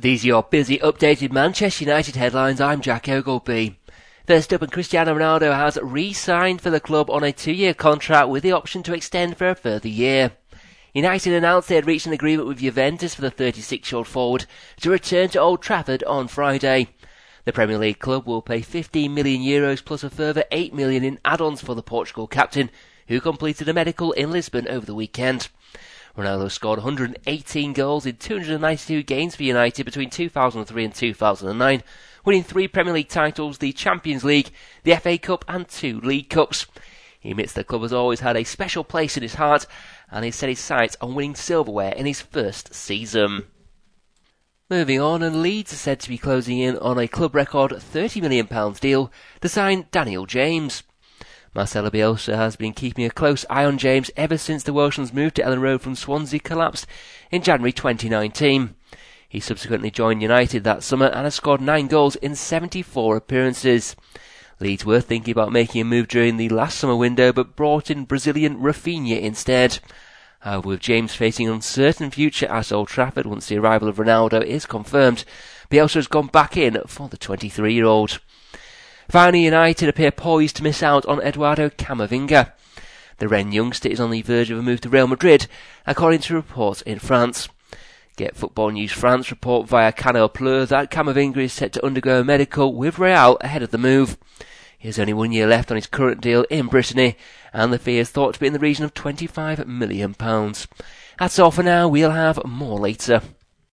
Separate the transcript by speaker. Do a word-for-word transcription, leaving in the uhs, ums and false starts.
Speaker 1: These are your busy, updated Manchester United headlines. I'm Jack Ogleby. First up, and Cristiano Ronaldo has re-signed for the club on a two-year contract with the option to extend for a further year. United announced they had reached an agreement with Juventus for the thirty-six-year-old forward to return to Old Trafford on Friday. The Premier League club will pay fifteen million euros plus a further eight million in add-ons for the Portugal captain, who completed a medical in Lisbon over the weekend. Ronaldo scored one hundred eighteen goals in two hundred ninety-two games for United between two thousand three and two thousand nine, winning three Premier League titles, the Champions League, the F A Cup and two League Cups. He admits the club has always had a special place in his heart, and he's set his sights on winning silverware in his first season. Moving on, and Leeds are said to be closing in on a club record thirty million pounds deal to sign Daniel James. Marcelo Bielsa has been keeping a close eye on James ever since the Welshman's move to Ellen Road from Swansea collapsed in January twenty nineteen. He subsequently joined United that summer and has scored nine goals in seventy-four appearances. Leeds were thinking about making a move during the last summer window, but brought in Brazilian Rafinha instead. However, with James facing an uncertain future at Old Trafford once the arrival of Ronaldo is confirmed, Bielsa has gone back in for the twenty-three-year-old. Finally, United appear poised to miss out on Eduardo Camavinga. The Rennes youngster is on the verge of a move to Real Madrid, according to reports in France. Get Football News France report via Canal Plus that Camavinga is set to undergo a medical with Real ahead of the move. He has only one year left on his current deal in Brittany, and the fee is thought to be in the region of twenty-five million pounds. That's all for now. We'll have more later.